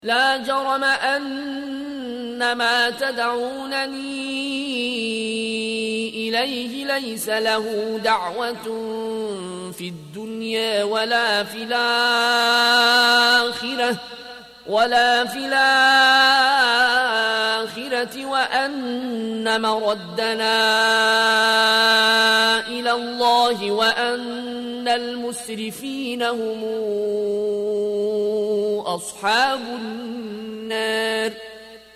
لا جرم أن ما تدعونني إليه ليس له دعوة في الدنيا ولا في الآخرة وأن مردنا إلى الله وأن المسرفين هم أصحاب النار